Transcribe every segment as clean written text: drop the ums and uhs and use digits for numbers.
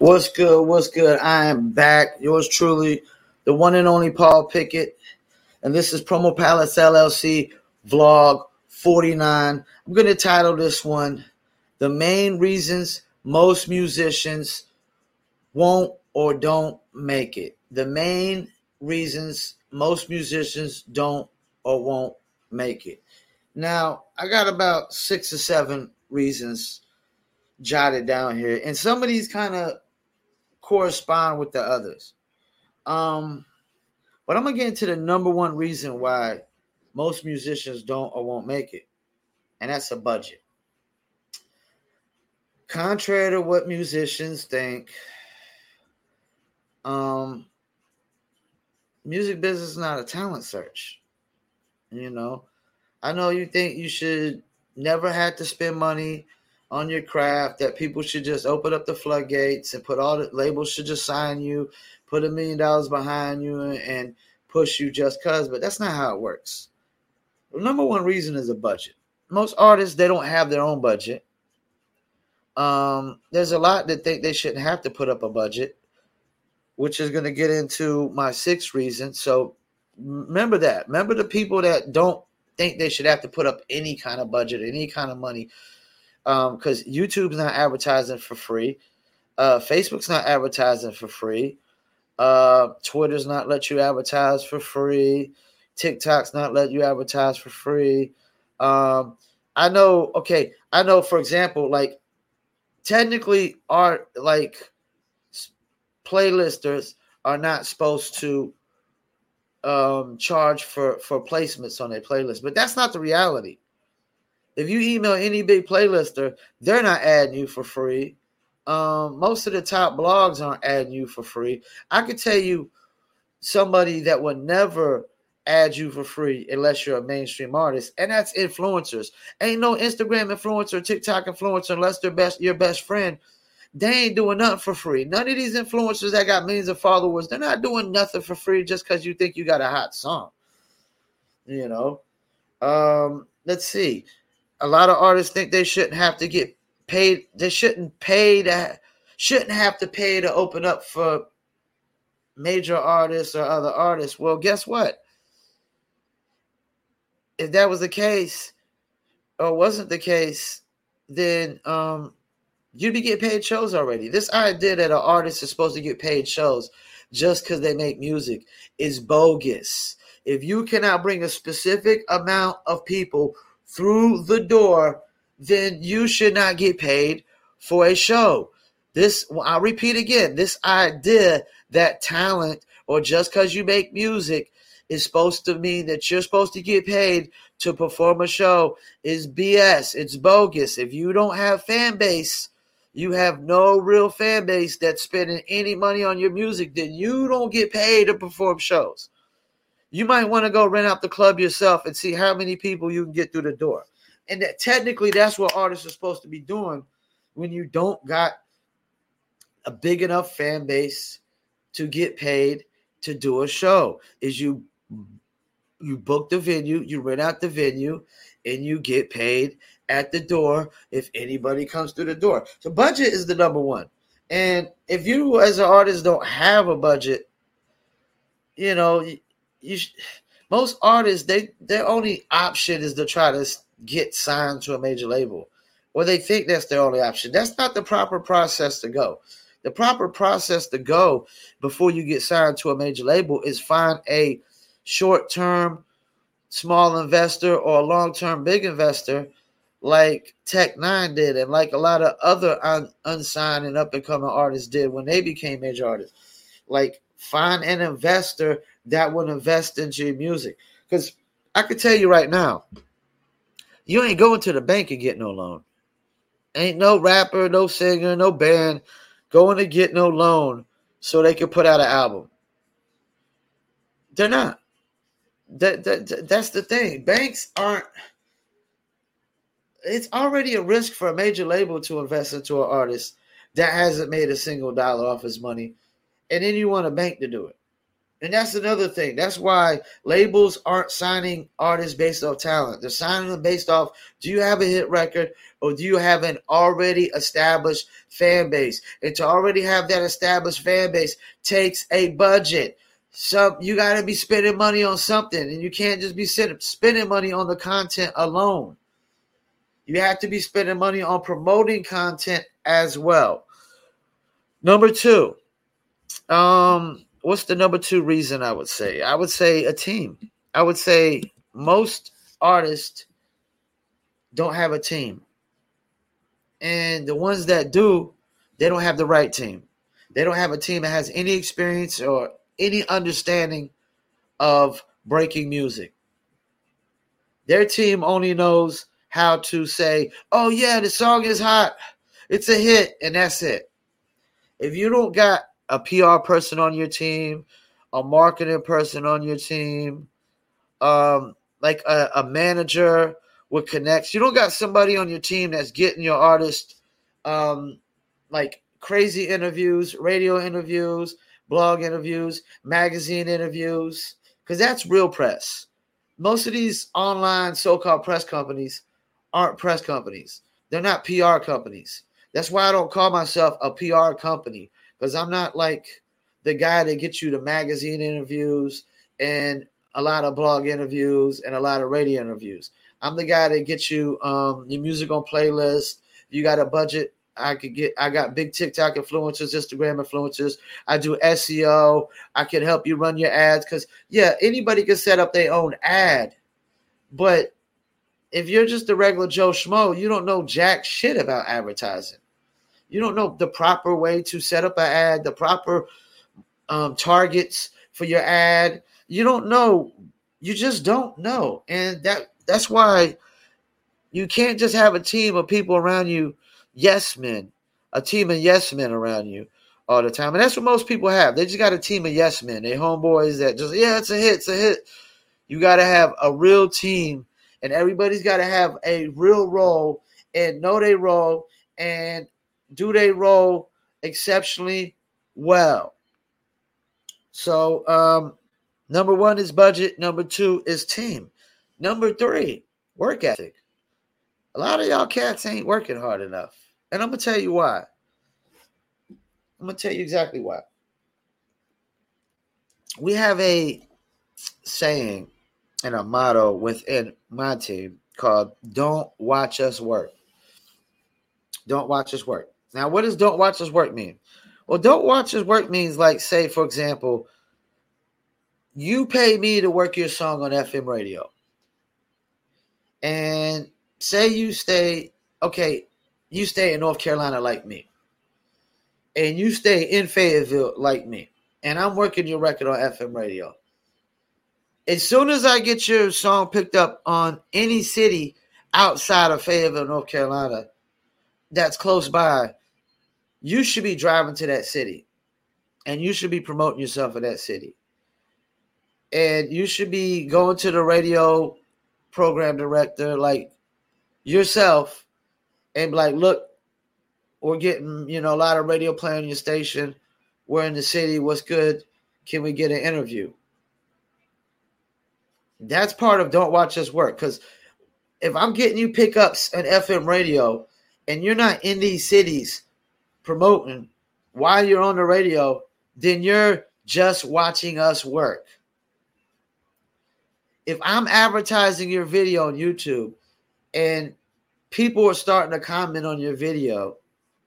What's good? What's good? I am back. Yours truly, the one and only Paul Pickett. And this is Promo Palace LLC Vlog 49. I'm going to title this one, The Main Reasons Most Musicians Won't or Don't Make It. The main reasons most musicians don't or won't make it. Now, I got about 6 or 7 reasons jotted down here. And some of these kind of correspond with the others. But I'm gonna get into the number one reason why most musicians don't or won't make it, and that's a budget. Contrary to what musicians think, music business is not a talent search. You know, I know you think you should never have to spend money on your craft, that people should just open up the floodgates and put all the labels should just sign you, put $1 million behind you and push you just cause, but that's not how it works. The number one reason is a budget. Most artists, they don't have their own budget. There's a lot that think they shouldn't have to put up a budget, which is going to get into my 6th reason. So remember that. Remember the people that don't think they should have to put up any kind of budget, any kind of money. Because YouTube's not advertising for free. Facebook's not advertising for free. Twitter's not let you advertise for free. TikTok's not let you advertise for free. I know, for example, like technically playlisters are not supposed to charge for placements on their playlist, but that's not the reality. If you email any big playlister, they're not adding you for free. Most of the top blogs aren't adding you for free. I could tell you somebody that would never add you for free unless you're a mainstream artist, and that's influencers. Ain't no Instagram influencer, TikTok influencer, unless they're your best friend. They ain't doing nothing for free. None of these influencers that got millions of followers, they're not doing nothing for free just because you think you got a hot song. You know? Let's see. A lot of artists think they shouldn't have to get paid. They shouldn't have to pay to open up for major artists or other artists. Well, guess what? If that was the case or wasn't the case, then you'd be getting paid shows already. This idea that an artist is supposed to get paid shows just because they make music is bogus. If you cannot bring a specific amount of people through the door, then you should not get paid for a show. I'll repeat again, this idea that talent or just because you make music is supposed to mean that you're supposed to get paid to perform a show is BS. It's bogus. If you don't have fan base, you have no real fan base that's spending any money on your music, then you don't get paid to perform shows. You might want to go rent out the club yourself and see how many people you can get through the door. And that technically that's what artists are supposed to be doing when you don't got a big enough fan base to get paid to do a show. Is you book the venue, you rent out the venue, and you get paid at the door if anybody comes through the door. So budget is the number one. And if you as an artist don't have a budget, you know, most artists, their only option is to try to get signed to a major label, or they think that's their only option. That's not the proper process to go. The proper process to go before you get signed to a major label is find a short-term small investor or a long-term big investor like Tech-N9ne did and like a lot of other unsigned and up-and-coming artists did when they became major artists. Like, find an investor that would invest into your music. Because I could tell you right now, you ain't going to the bank and get no loan. Ain't no rapper, no singer, no band going to get no loan so they can put out an album. They're not. That's the thing. Banks aren't. It's already a risk for a major label to invest into an artist that hasn't made a single dollar off his money. And then you want a bank to do it. And that's another thing. That's why labels aren't signing artists based off talent. They're signing them based off, do you have a hit record or do you have an already established fan base? And to already have that established fan base takes a budget. So you got to be spending money on something, and you can't just be spending money on the content alone. You have to be spending money on promoting content as well. Number two, what's the number two reason I would say? I would say a team. I would say most artists don't have a team. And the ones that do, they don't have the right team. They don't have a team that has any experience or any understanding of breaking music. Their team only knows how to say, oh yeah, the song is hot, it's a hit, and that's it. If you don't got a PR person on your team, a marketing person on your team, like a manager with connects, you don't got somebody on your team that's getting your artist like crazy interviews, radio interviews, blog interviews, magazine interviews, because that's real press. Most of these online so-called press companies aren't press companies. They're not PR companies. That's why I don't call myself a PR company, because I'm not like the guy that gets you the magazine interviews and a lot of blog interviews and a lot of radio interviews. I'm the guy that gets you your music on playlist. You got a budget. I got big TikTok influencers, Instagram influencers. I do SEO. I can help you run your ads because, yeah, anybody can set up their own ad. But if you're just a regular Joe Schmo, you don't know jack shit about advertising. You don't know the proper way to set up an ad, the proper targets for your ad. You don't know. You just don't know. And that's why you can't just have a team of people around you, yes men, a team of yes men around you all the time. And that's what most people have. They just got a team of yes men. They homeboys that just, yeah, it's a hit, it's a hit. You got to have a real team, and everybody's got to have a real role and know their role and do their role exceptionally well. So number one is budget. Number two is team. Number three, work ethic. A lot of y'all cats ain't working hard enough. And I'm going to tell you why. I'm going to tell you exactly why. We have a saying and a motto within my team called "Don't watch us work." Don't watch us work. Now, what does "don't watch us work" mean? Well, "don't watch us work" means, like, say, for example, you pay me to work your song on FM radio. And say you stay in North Carolina like me. And you stay in Fayetteville like me. And I'm working your record on FM radio. As soon as I get your song picked up on any city outside of Fayetteville, North Carolina, that's close by, you should be driving to that city. And you should be promoting yourself in that city. And you should be going to the radio program director like yourself and be like, look, we're getting, a lot of radio play on your station. We're in the city. What's good? Can we get an interview? That's part of "don't watch us work." Because if I'm getting you pickups on FM radio and you're not in these cities promoting while you're on the radio, then you're just watching us work. If I'm advertising your video on YouTube and people are starting to comment on your video,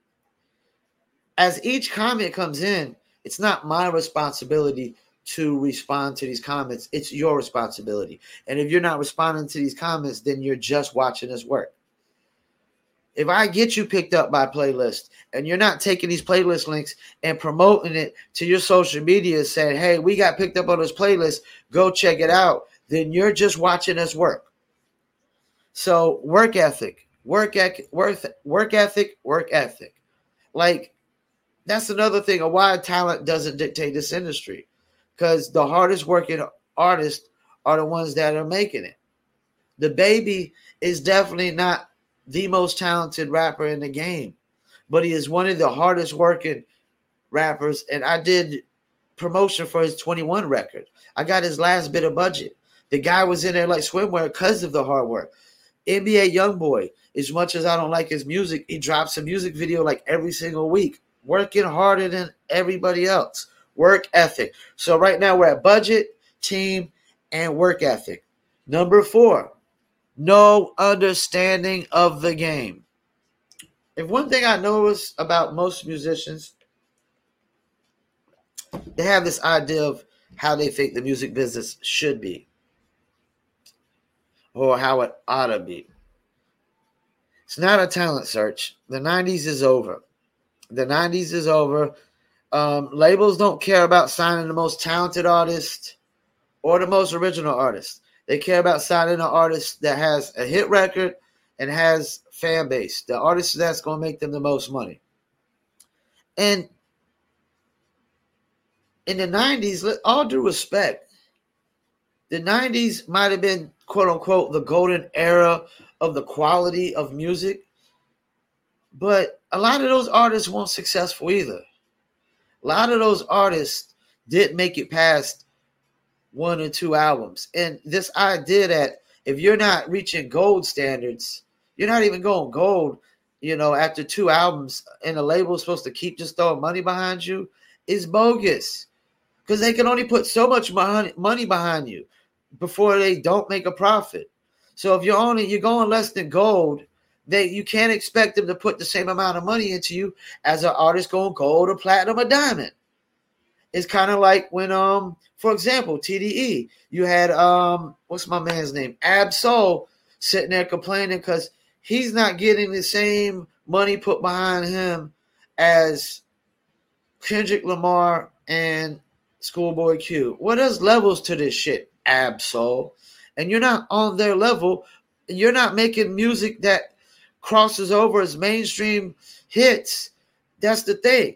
as each comment comes in, it's not my responsibility to respond to these comments. It's your responsibility. And if you're not responding to these comments, then you're just watching us work. If I get you picked up by playlist and you're not taking these playlist links and promoting it to your social media saying, hey, we got picked up on this playlist, go check it out, then you're just watching us work. So work ethic. Like, that's another thing of why talent doesn't dictate this industry, because the hardest working artists are the ones that are making it. The Baby is definitely not the most talented rapper in the game, but he is one of the hardest working rappers. And I did promotion for his 21 record. I got his last bit of budget. The guy was in there like swimwear because of the hard work. NBA Youngboy, as much as I don't like his music, he drops a music video like every single week, working harder than everybody else. Work ethic. So right now we're at budget, team, and work ethic. Number 4, no understanding of the game. If one thing I notice about most musicians, they have this idea of how they think the music business should be or how it ought to be. It's not a talent search. The 90s is over. The 90s is over. Labels don't care about signing the most talented artist or the most original artist. They care about signing an artist that has a hit record and has fan base. The artist that's going to make them the most money. And in the 90s, all due respect, the 90s might have been, quote unquote, the golden era of the quality of music. But a lot of those artists weren't successful either. A lot of those artists didn't make it past 1 or 2 albums. And this idea that if you're not reaching gold standards, you're not even going gold, after 2 albums, and the label is supposed to keep just throwing money behind you, is bogus. Because they can only put so much money behind you before they don't make a profit. So if you're going less than gold, you can't expect them to put the same amount of money into you as an artist going gold or platinum or diamond. It's kind of like when, for example, TDE, you had, what's my man's name? Ab-Soul sitting there complaining because he's not getting the same money put behind him as Kendrick Lamar and Schoolboy Q. Well, there's levels to this shit, Ab-Soul. And you're not on their level. You're not making music that crosses over as mainstream hits. That's the thing.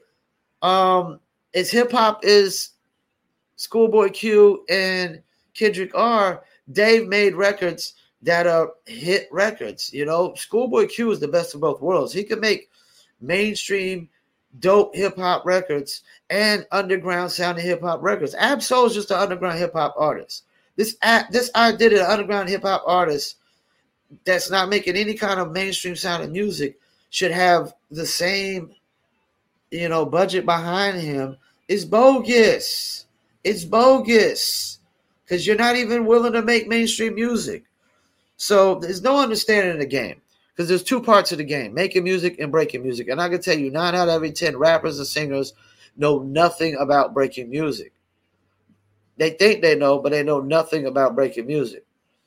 As hip-hop is Schoolboy Q and Kendrick are, they've made records that are hit records. Schoolboy Q is the best of both worlds. He can make mainstream, dope hip-hop records and underground sounding hip-hop records. Ab-Soul is just an underground hip-hop artist. This idea that an underground hip-hop artist that's not making any kind of mainstream sounding music should have the same budget behind him is bogus. It's bogus because you're not even willing to make mainstream music. So there's no understanding of the game because there's 2 parts of the game, making music and breaking music. And I can tell you 9 out of every 10 rappers and singers know nothing about breaking music. They think they know, but they know nothing about breaking music.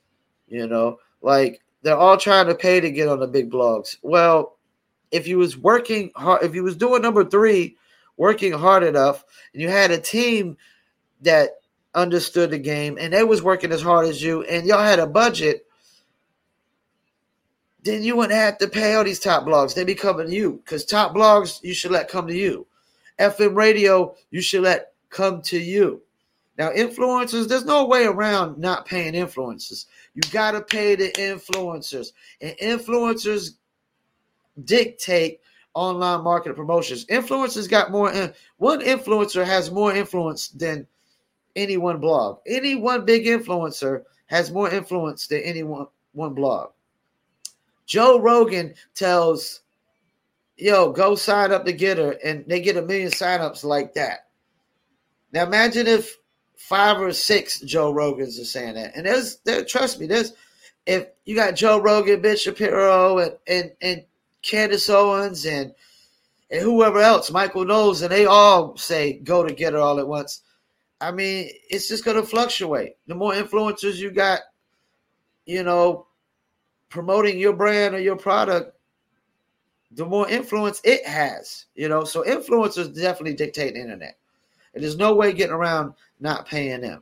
Like they're all trying to pay to get on the big blogs. Well, if you was working hard, if you was doing number 3, working hard enough, and you had a team that understood the game and they was working as hard as you, and y'all had a budget, then you wouldn't have to pay all these top blogs. They be coming to you because top blogs you should let come to you. FM radio you should let come to you. Now, influencers, there's no way around not paying influencers. You got to pay the influencers. And influencers dictate online marketing promotions. Influencers got more. One influencer has more influence than any one blog. Any one big influencer has more influence than any one blog. Joe Rogan tells, go sign up to GETTR, and they get 1 million signups like that. Now, imagine if 5 or 6 Joe Rogans are saying that. And trust me, if you got Joe Rogan, Ben Shapiro, and Candace Owens, and whoever else, Michael Knowles, and they all say go to GETTR all at once. I mean, it's just going to fluctuate. The more influencers you got, promoting your brand or your product, the more influence it has, So influencers definitely dictate the internet. And there's no way getting around not paying them,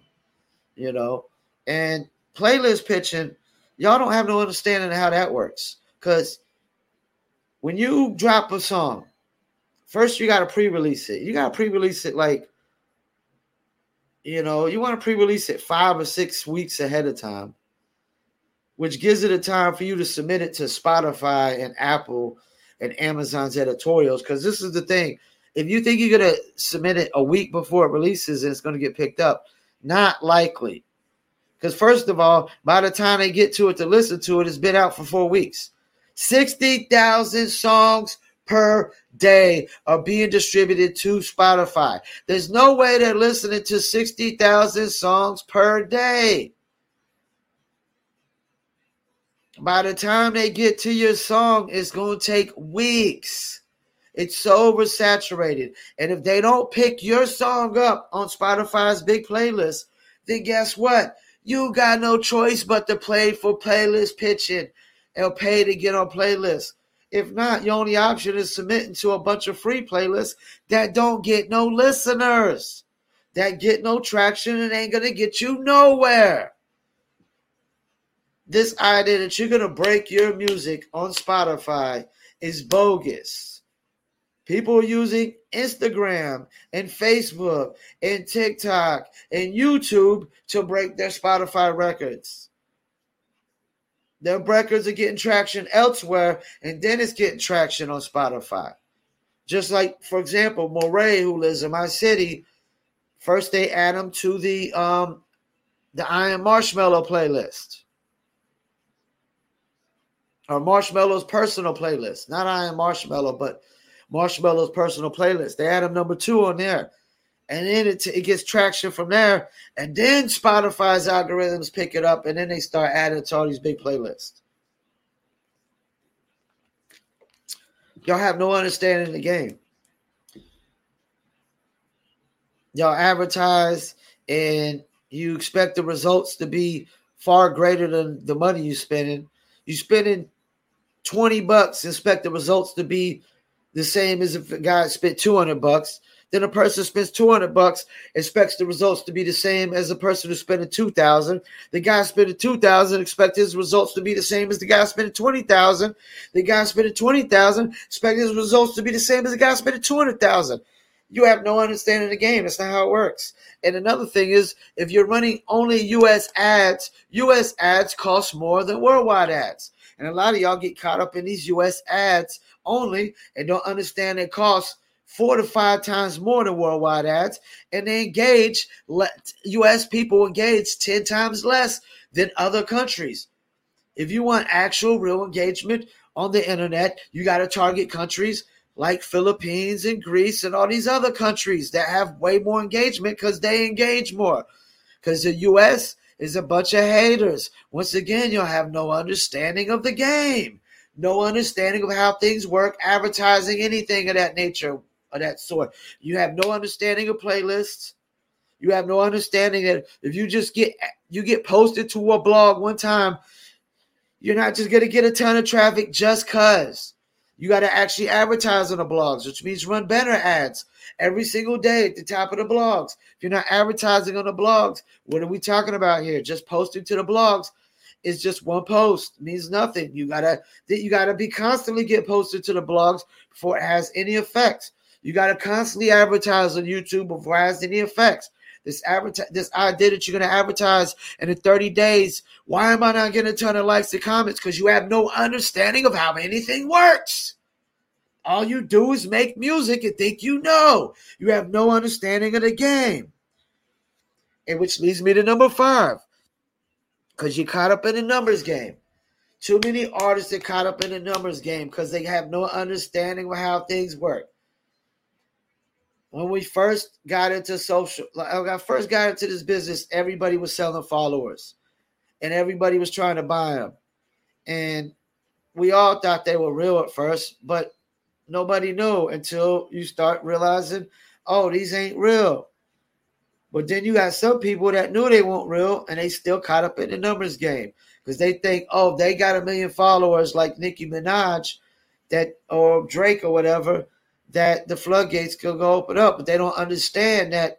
And playlist pitching, y'all don't have no understanding of how that works. Because when you drop a song, first you got to pre-release it. You got to pre-release it like, you want to pre-release it 5 or 6 weeks ahead of time, which gives it a time for you to submit it to Spotify and Apple and Amazon's editorials. Because this is the thing. If you think you're going to submit it a week before it releases and it's going to get picked up, not likely. Because first of all, by the time they get to it to listen to it, it's been out for 4 weeks. 60,000 songs per day are being distributed to Spotify. There's no way they're listening to 60,000 songs per day. By the time they get to your song, it's going to take weeks. It's so oversaturated. And if they don't pick your song up on Spotify's big playlist, then guess what? You got no choice but to play for playlist pitching and pay to get on playlists. If not, your only option is submitting to a bunch of free playlists that don't get no listeners, that get no traction and ain't going to get you nowhere. This idea that you're going to break your music on Spotify is bogus. People are using Instagram and Facebook and TikTok and YouTube to break their Spotify records. Their records are getting traction elsewhere, and then it's getting traction on Spotify. Just like, for example, Moray, who lives in my city, first they add him to the I Am Marshmello playlist. Or Marshmello's personal playlist. Not I Am Marshmello, but Marshmello's personal playlist. They add him number 2 on there. And then it gets traction from there. And then Spotify's algorithms pick it up. And then they start adding it to all these big playlists. Y'all have no understanding of the game. Y'all advertise and you expect the results to be far greater than the money you're spending. You're spending $20, expect the results to be the same as if a guy spent $200. Then a person spends $200, expects the results to be the same as a person who's spending $2,000. The guy spending $2,000 expects his results to be the same as the guy spending $20,000. The guy spending $20,000 expects his results to be the same as the guy spending $200,000. You have no understanding of the game. That's not how it works. And another thing is, if you're running only U.S. ads cost more than worldwide ads. And a lot of y'all get caught up in these U.S. ads only and don't understand it costs 4 to 5 times more than worldwide ads. And they engage, U.S. people engage 10 times less than other countries. If you want actual real engagement on the internet, you got to target countries like Philippines and Greece and all these other countries that have way more engagement because they engage more. Because the U.S. is a bunch of haters. Once again, you'll have no understanding of the game, no understanding of how things work, advertising, anything of that nature, of that sort. You have no understanding of playlists. You have no understanding that if you just get posted to a blog one time, you're not just going to get a ton of traffic just because. You got to actually advertise on the blogs, which means run banner ads every single day at the top of the blogs. If you're not advertising on the blogs, what are we talking about here? Just posting to the blogs is just one post. It means nothing. You gotta be constantly get posted to the blogs before it has any effects. You gotta constantly advertise on YouTube before it has any effects. This idea that you're going to advertise and in 30 days, why am I not getting a ton of likes and comments? Because you have no understanding of how anything works. All you do is make music and think you know. You have no understanding of the game. And which leads me to number 5. Because you're caught up in the numbers game. Too many artists are caught up in the numbers game because they have no understanding of how things work. When we first got into this business, everybody was selling followers and everybody was trying to buy them. And we all thought they were real at first, but nobody knew until you start realizing, oh, these ain't real. But then you got some people that knew they weren't real and they still caught up in the numbers game because they think, oh, they got 1 million followers like Nicki Minaj or Drake or whatever, that the floodgates could go open up, but they don't understand that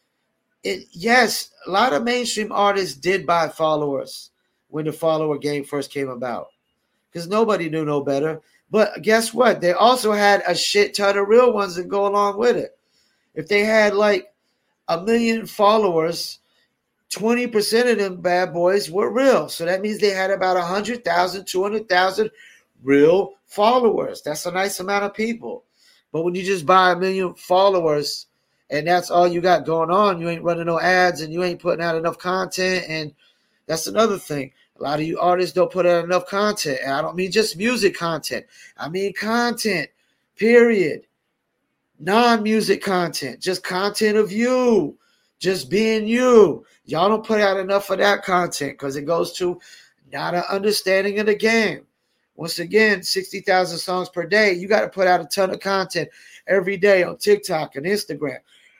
yes, a lot of mainstream artists did buy followers when the follower game first came about because nobody knew no better. But guess what? They also had a shit ton of real ones that go along with it. If they had like 1 million followers, 20% of them bad boys were real. So that means they had about 100,000, 200,000 real followers. That's a nice amount of people. But when you just buy 1 million followers and that's all you got going on, you ain't running no ads and you ain't putting out enough content. And that's another thing. A lot of you artists don't put out enough content. And I don't mean just music content. I mean content, period. Non-music content, just content of you, just being you. Y'all don't put out enough of that content because it goes to not an understanding of the game. Once again, 60,000 songs per day. You got to put out a ton of content every day on TikTok and Instagram.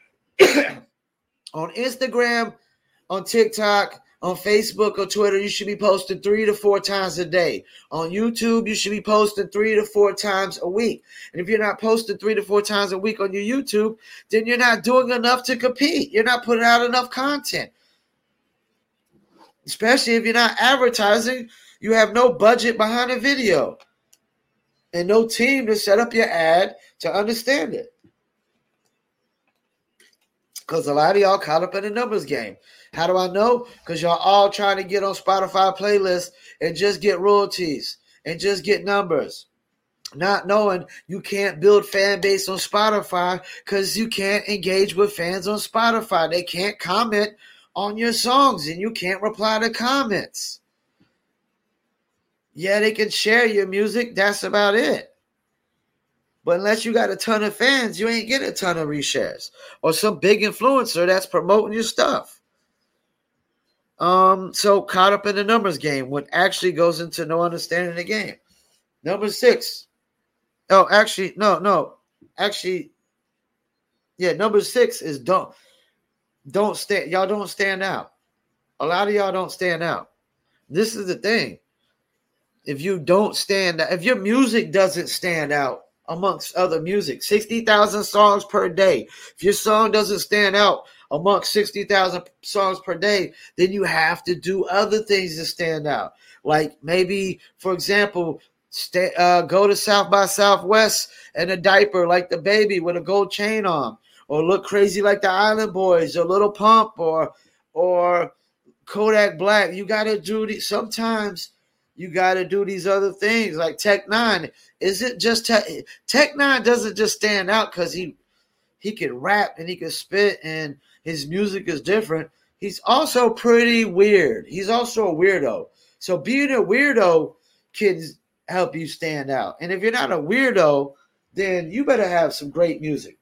On Instagram, on TikTok, on Facebook or Twitter, you should be posting 3 to 4 times a day. On YouTube, you should be posting 3 to 4 times a week. And if you're not posting 3 to 4 times a week on your YouTube, then you're not doing enough to compete. You're not putting out enough content. Especially if you're not advertising, you have no budget behind a video and no team to set up your ad to understand it. Because a lot of y'all caught up in the numbers game. How do I know? Because y'all all trying to get on Spotify playlists and just get royalties and just get numbers. Not knowing you can't build fan base on Spotify because you can't engage with fans on Spotify. They can't comment on your songs and you can't reply to comments. Yeah, they can share your music. That's about it. But unless you got a ton of fans, you ain't get a ton of reshares or some big influencer that's promoting your stuff. So caught up in the numbers game, what actually goes into no understanding the game. Number 6. Oh, actually, no. Actually, yeah, number 6 is don't stand. Y'all don't stand out. A lot of y'all don't stand out. This is the thing. If you don't stand out, if your music doesn't stand out amongst other music, 60,000 songs per day. If your song doesn't stand out amongst 60,000 songs per day, then you have to do other things to stand out. Like maybe, for example, go to South by Southwest in a diaper like the baby with a gold chain on, or look crazy like the Island Boys, or Little Pump, or Kodak Black. You got to do these. Sometimes you got to do these other things like Tech Nine. Is it just Tech Nine doesn't just stand out because he can rap and he can spit and his music is different. He's also pretty weird. He's also a weirdo. So being a weirdo can help you stand out. And if you're not a weirdo, then you better have some great music.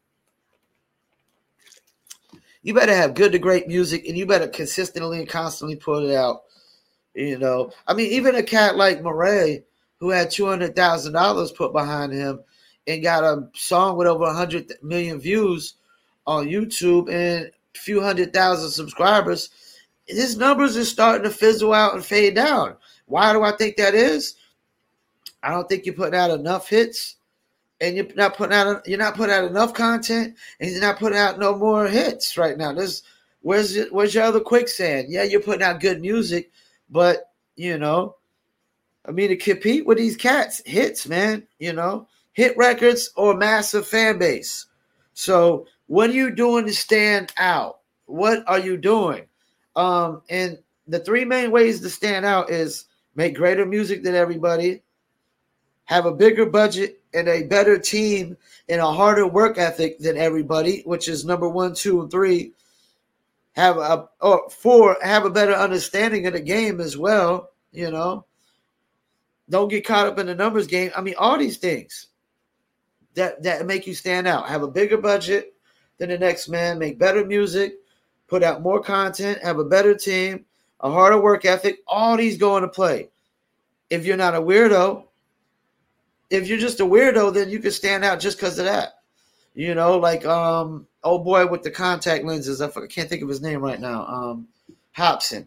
You better have good to great music, and you better consistently and constantly put it out. You know, I mean, even a cat like Murray, who had $200,000 put behind him and got a song with over 100 million views on YouTube and a few 100,000 subscribers, his numbers are starting to fizzle out and fade down. Why do I think that is? I don't think you're putting out enough hits, and you're not putting out enough content, and you're not putting out no more hits right now. Where's your other quicksand? Yeah, you're putting out good music, but you know, I mean, to compete with these cats, hits, man, you know, hit records or massive fan base. So what are you doing to stand out? What are you doing? And the 3 main ways to stand out is make greater music than everybody, have a bigger budget and a better team and a harder work ethic than everybody, which is number 1, 2, and 3. Have a better understanding of the game as well, you know. Don't get caught up in the numbers game. I mean, all these things that make you stand out. Have a bigger budget than the next man, make better music, put out more content, have a better team, a harder work ethic. All these go into play. If you're not a weirdo, if you're just a weirdo, then you can stand out just because of that. You know, like old boy with the contact lenses. I can't think of his name right now. Hobson.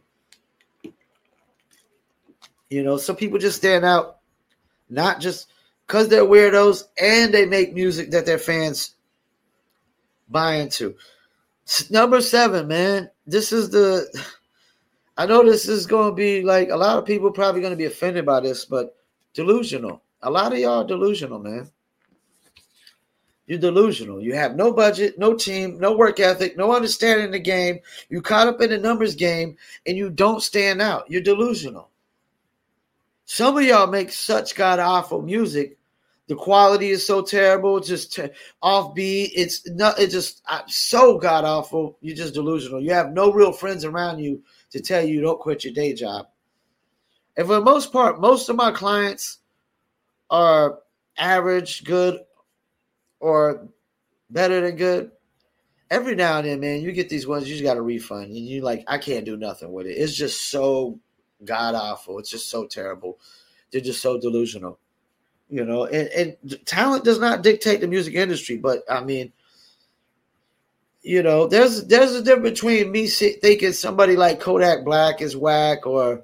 You know, some people just stand out not just because they're weirdos and they make music that their fans buy into. Number 7, man. I know this is going to be like a lot of people probably going to be offended by this, but delusional. A lot of y'all are delusional, man. You're delusional. You have no budget, no team, no work ethic, no understanding the game. You caught up in the numbers game, and you don't stand out. You're delusional. Some of y'all make such god-awful music The quality is so terrible, just offbeat. It's just so god awful. You're just delusional. You have no real friends around you to tell you don't quit your day job. And for the most part, most of my clients are average, good, or better than good. Every now and then, man, you get these ones, you just got a refund. And you're like, I can't do nothing with it. It's just so god awful. It's just so terrible. They're just so delusional. And talent does not dictate the music industry. But, I mean, there's a difference between me thinking somebody like Kodak Black is whack or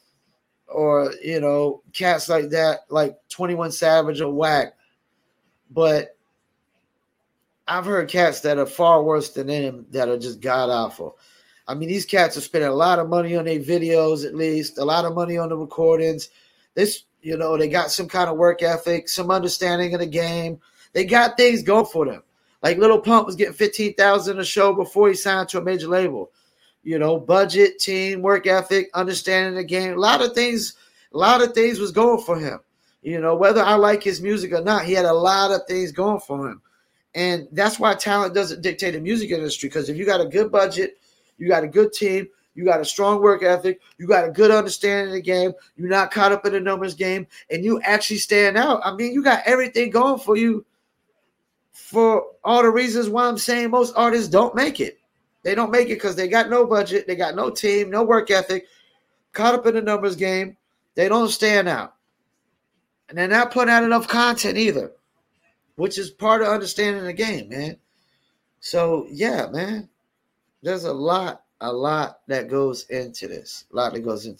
cats like that, like 21 Savage are whack. But I've heard cats that are far worse than them that are just god awful. I mean, these cats are spending a lot of money on their videos, at least a lot of money on the recordings. They got some kind of work ethic, some understanding of the game. They got things going for them. Like Lil Pump was getting $15,000 a show before he signed to a major label. Budget, team, work ethic, understanding the game. A lot of things was going for him. Whether I like his music or not, he had a lot of things going for him. And that's why talent doesn't dictate the music industry, because if you got a good budget, you got a good team, you got a strong work ethic, you got a good understanding of the game, you're not caught up in the numbers game, and you actually stand out. I mean, you got everything going for you for all the reasons why I'm saying most artists don't make it. They don't make it because they got no budget, they got no team, no work ethic, caught up in the numbers game. They don't stand out. And they're not putting out enough content either, which is part of understanding the game, man. So, yeah, man, there's a lot that goes into this. I'm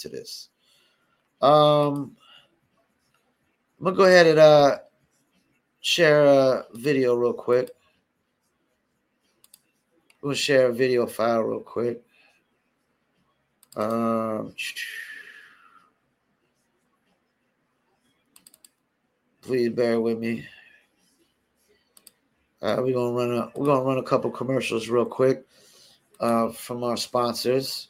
going to go ahead and share a video real quick. We'll share a video file real quick. Please bear with me. We're gonna run a couple commercials real quick from our sponsors.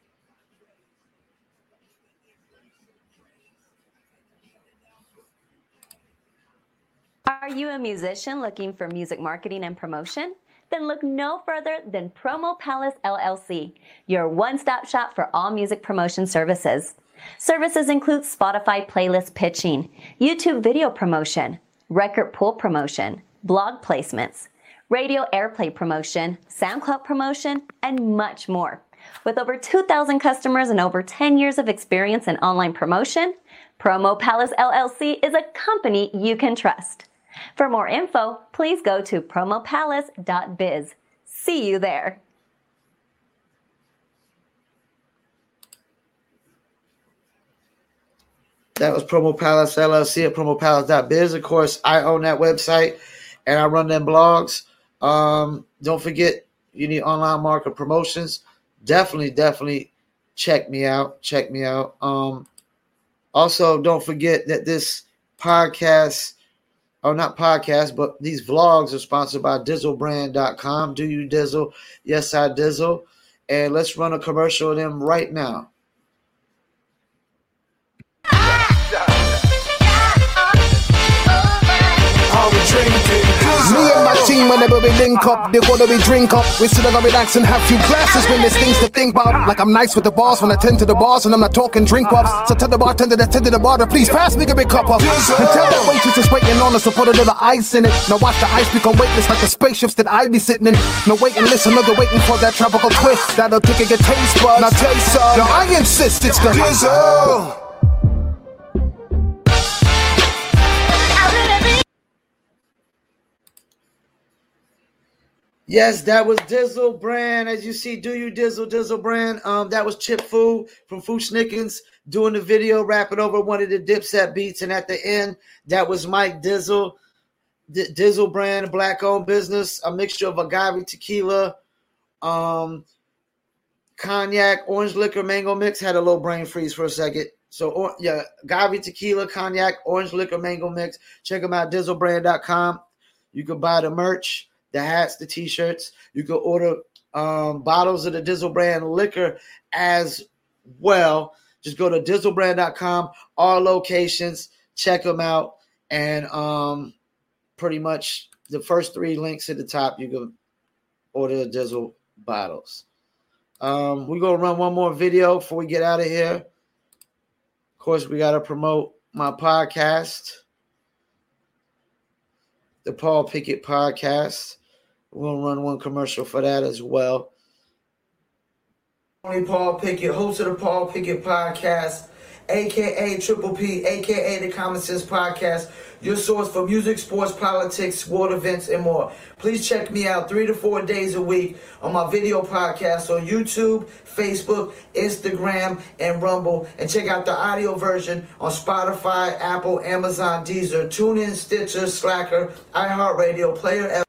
Are you a musician looking for music marketing and promotion? Then look no further than Promo Palace LLC, your one-stop shop for all music promotion services. Services include Spotify playlist pitching, YouTube video promotion, record pool promotion, blog placements, radio airplay promotion, SoundCloud promotion, and much more. With over 2,000 customers and over 10 years of experience in online promotion, Promo Palace LLC is a company you can trust. For more info, please go to promopalace.biz. See you there. That was Promo Palace LLC at promopalace.biz. Of course, I own that website and I run them blogs. Don't forget, you need online market promotions. Definitely check me out. Also, don't forget that this podcast, or not podcast, but these vlogs are sponsored by DizzleBrand.com. Do you dizzle? Yes, I dizzle. And let's run a commercial of them right now. Me and my team, whenever we link up, they wanna be drink up. We still gonna relax and have few glasses when there's things to think about. Like I'm nice with the boss when I tend to the bars and I'm not talking drink ups. So tell the bartender that tend to the bar to please pass me a big cup up. And tell that waitress is waiting on us to put a little ice in it. Now watch the ice become weightless like the spaceships that I be sitting in. No wait and listen, no, they're waiting for that tropical twist that'll kick your taste buds. Now taste some. Now I insist it's the Dizzle. Yes, that was Dizzle Brand. As you see, Do You Dizzle, Dizzle Brand. That was Chip Fu from Fu Schnickens doing the video, rapping over one of the Dipset beats. And at the end, that was Mike Dizzle. Dizzle Brand, a black-owned business, a mixture of agave tequila, cognac, orange liquor, mango mix. Had a little brain freeze for a second. So, yeah, agave tequila, cognac, orange liquor, mango mix. Check them out, DizzleBrand.com. You can buy the merch, the hats, the T-shirts. You can order bottles of the Dizzle Brand liquor as well. Just go to DizzleBrand.com, all locations. Check them out. And pretty much the first 3 links at the top, you can order the Dizzle bottles. We're going to run one more video before we get out of here. Of course, we got to promote my podcast, the Paul Pickett Podcast. We'll run one commercial for that as well. Paul Pickett, host of the Paul Pickett Podcast, a.k.a. Triple P, a.k.a. the Common Sense Podcast, your source for music, sports, politics, sport events, and more. Please check me out 3 to 4 days a week on my video podcast on YouTube, Facebook, Instagram, and Rumble. And check out the audio version on Spotify, Apple, Amazon, Deezer, TuneIn, Stitcher, Slacker, iHeartRadio, Player FM.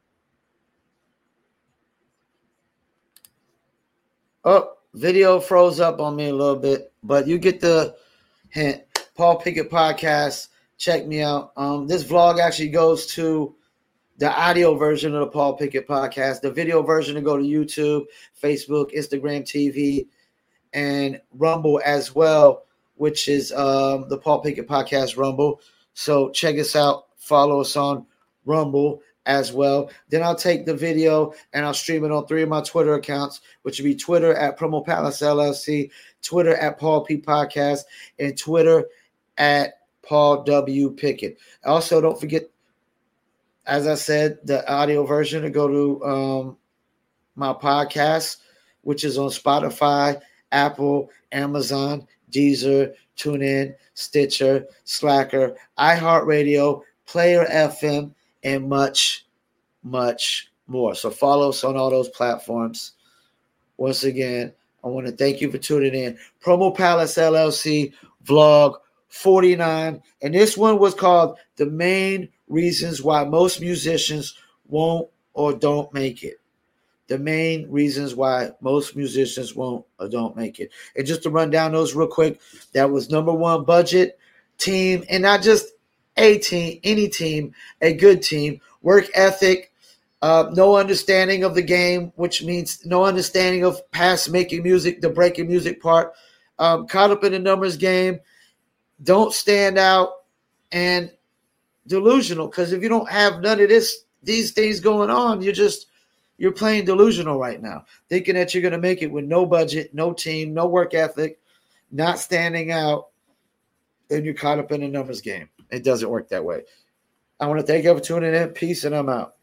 Oh, video froze up on me a little bit, but you get the hint. Paul Pickett Podcast. Check me out. This vlog actually goes to the audio version of the Paul Pickett Podcast. The video version will go to YouTube, Facebook, Instagram TV, and Rumble as well, which is the Paul Pickett Podcast Rumble. So check us out. Follow us on Rumble as well. Then I'll take the video and I'll stream it on 3 of my Twitter accounts, which would be Twitter at Promo Palace LLC, Twitter at Paul P Podcast, and Twitter at Paul W Pickett. Also, don't forget, as I said, the audio version to go to my podcast, which is on Spotify, Apple, Amazon, Deezer, TuneIn, Stitcher, Slacker, iHeartRadio, Player FM, and much, much more. So follow us on all those platforms. Once again, I want to thank you for tuning in. Promo Palace LLC vlog 49. And this one was called The Main Reasons Why Most Musicians Won't or Don't Make It. The main reasons why most musicians won't or don't make it. And just to run down those real quick, that was number 1, budget, team, and not just a team, any team, a good team, work ethic, no understanding of the game, which means no understanding of past making music, the breaking music part, caught up in the numbers game, don't stand out, and delusional. Because if you don't have none of these things going on, you're playing delusional right now, thinking that you're going to make it with no budget, no team, no work ethic, not standing out, and you're caught up in the numbers game. It doesn't work that way. I want to thank you for tuning in. Peace, and I'm out.